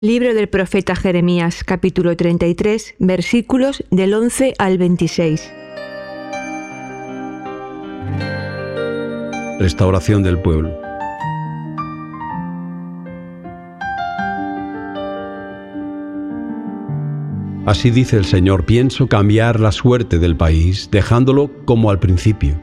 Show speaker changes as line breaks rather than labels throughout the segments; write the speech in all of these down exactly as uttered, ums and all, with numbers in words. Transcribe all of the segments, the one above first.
Libro del profeta Jeremías, capítulo treinta y tres, versículos del once al veintiséis.
Restauración del pueblo. Así dice el Señor: pienso cambiar la suerte del país, dejándolo como al principio.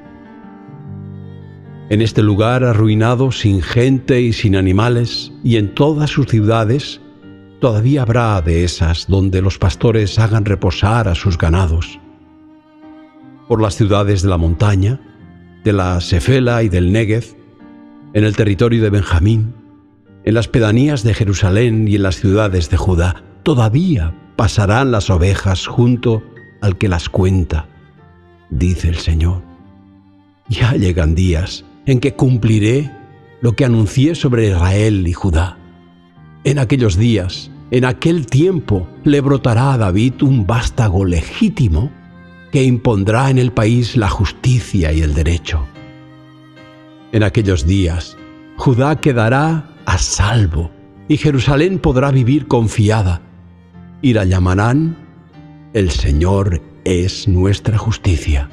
En este lugar arruinado, sin gente y sin animales, y en todas sus ciudades, todavía habrá dehesas donde los pastores hagan reposar a sus ganados. Por las ciudades de la montaña, de la Sefela y del Negev, en el territorio de Benjamín, en las pedanías de Jerusalén y en las ciudades de Judá, todavía pasarán las ovejas junto al que las cuenta, dice el Señor. Ya llegan días en que cumpliré lo que anuncié sobre Israel y Judá. En aquellos días, en aquel tiempo, le brotará a David un vástago legítimo que impondrá en el país la justicia y el derecho. En aquellos días, Judá quedará a salvo y Jerusalén podrá vivir confiada, y la llamarán: el Señor es nuestra justicia.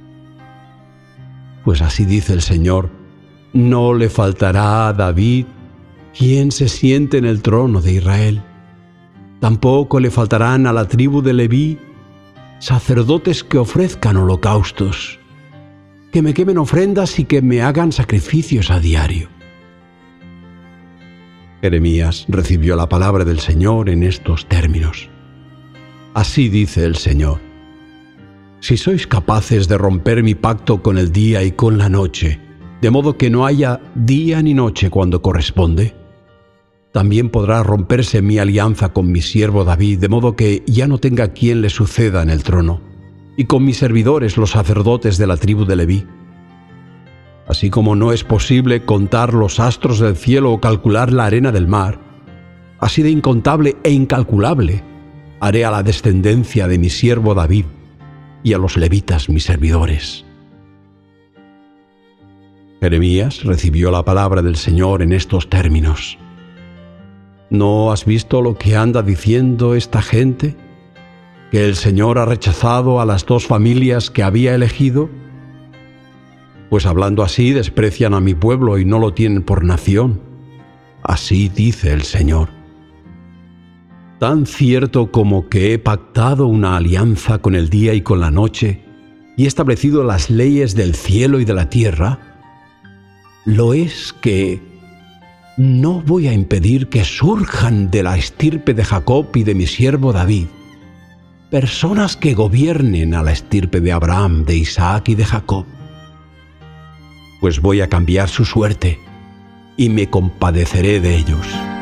Pues así dice el Señor: no le faltará a David quien se siente en el trono de Israel. Tampoco le faltarán a la tribu de Leví sacerdotes que ofrezcan holocaustos, que me quemen ofrendas y que me hagan sacrificios a diario. Jeremías recibió la palabra del Señor en estos términos: así dice el Señor: si sois capaces de romper mi pacto con el día y con la noche, de modo que no haya día ni noche cuando corresponde, también podrá romperse mi alianza con mi siervo David, de modo que ya no tenga quien le suceda en el trono, y con mis servidores los sacerdotes de la tribu de Leví. Así como no es posible contar los astros del cielo o calcular la arena del mar, así de incontable e incalculable haré a la descendencia de mi siervo David y a los levitas mis servidores. Jeremías recibió la palabra del Señor en estos términos: ¿no has visto lo que anda diciendo esta gente? ¿Que el Señor ha rechazado a las dos familias que había elegido? Pues hablando así desprecian a mi pueblo y no lo tienen por nación. Así dice el Señor: tan cierto como que he pactado una alianza con el día y con la noche, y he establecido las leyes del cielo y de la tierra, lo es que no voy a impedir que surjan de la estirpe de Jacob y de mi siervo David personas que gobiernen a la estirpe de Abraham, de Isaac y de Jacob. Pues voy a cambiar su suerte y me compadeceré de ellos.